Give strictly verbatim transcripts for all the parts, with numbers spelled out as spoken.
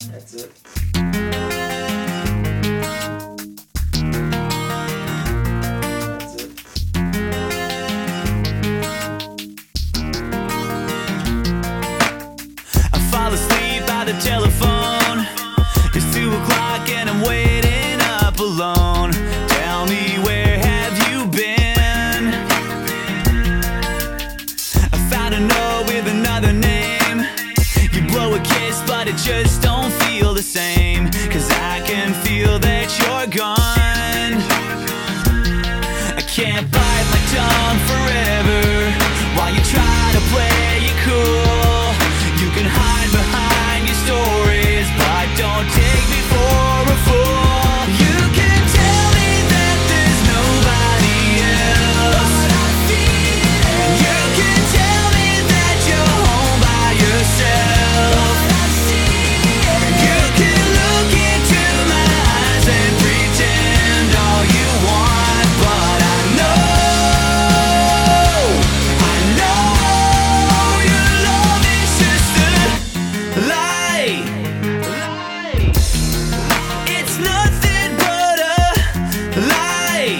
That's it. That's it. I fall asleep by the telephone. It's two o'clock and I'm waiting up alone. Tell me, where have you been? I found a note with another name. You blow a kiss but it just don't feel the same. Cause I can feel that you're gone. I can't bite my tongue forever while you try to play it cool. You can hide behind your stories, but don't take me for a fool. You can tell me that there's nobody else. You can tell me that you're home by yourself. You can look into my eyes and pretend all you want, but I know, I know your love is just a lie. It's nothing but a lie.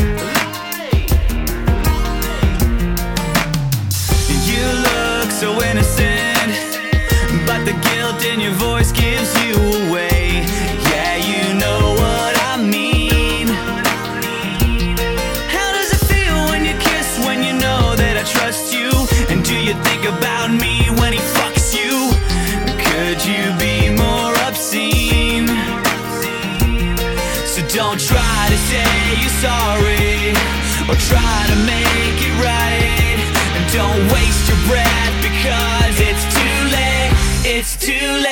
You look so innocent, but the guilt in your voice gives you away. Yeah, you know what I mean. How does it feel when you kiss, when you know that I trust you? And do you think about me when he fucks you? Could you be more obscene? So don't try to say you're sorry or try to make it right. And don't waste your breath because it's too late. It's too late.